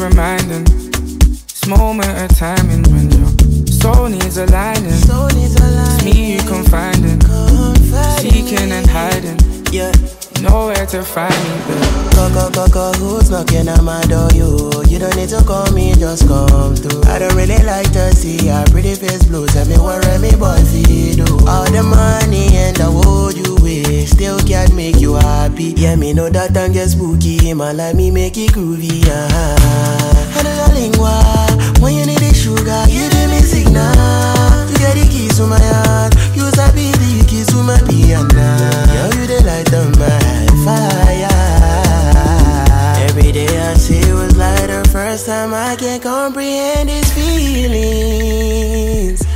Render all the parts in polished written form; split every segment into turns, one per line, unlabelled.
reminding. This moment of timing when your soul needs aligning. It's me you confiding, seeking and hiding.
Yeah.
Nowhere to find me, babe.
Go, who's knocking at my door? You don't need to call me, just come through. I don't really like to see a pretty face blue. Tell me what me boy feel do. All the money and the world you wish still can't make you happy. Yeah, me know that tongue get spooky. Man like me make it groovy. And the lingua, when you need the sugar, you give me signal. You get the keys to my heart. You sabi the keys to my piano. Yeah, you the light of my fire. Every day I see it was like the first time. I can't comprehend these feelings.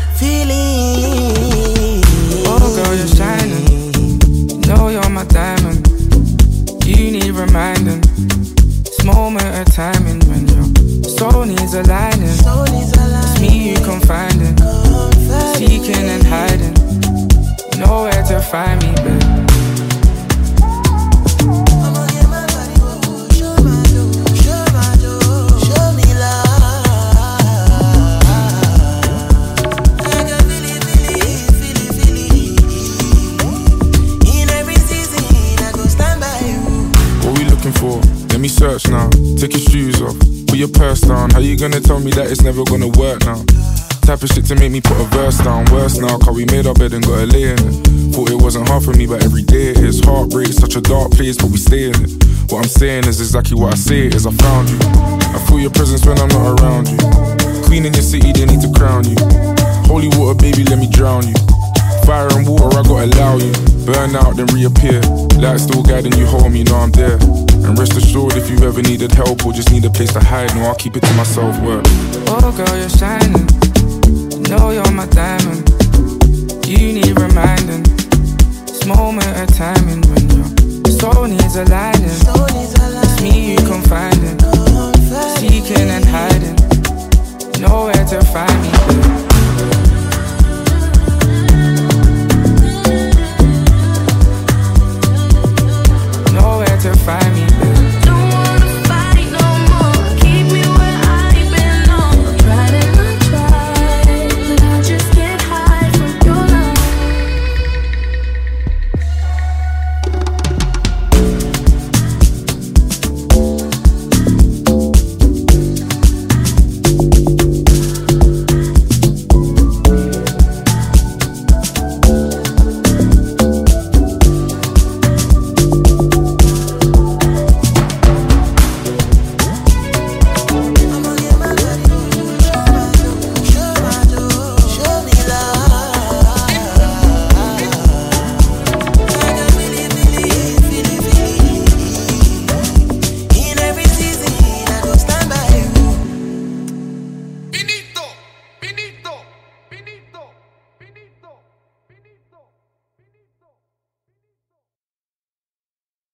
Oh girl, you're shining. You know you're my diamond. You need reminding. This moment of timing when your soul needs aligning. It's me you confiding, seeking and hiding. Nowhere to find me, babe.
For. Let me search now, take your shoes off, put your purse down. How you gonna tell me that it's never gonna work now? Type of shit to make me put a verse down. Worse now, cause we made our bed and got a lay in it. Thought it wasn't hard for me, but every day it is. Heartbreak, such a dark place, but we stay in it. What I'm saying is exactly what I say it is. I found you, I feel your presence when I'm not around you. Queen in your city, they need to crown you. Holy water, baby, let me drown you. Fire and water, I gotta allow you. Burn out, then reappear. Light still guiding you home, you know I'm there. And rest assured, if you ever needed help or just need a place to hide, no, I'll keep it to myself, work.
Oh girl, you're shining. You know you're my diamond. You need reminding. This moment of timing when your soul needs a light.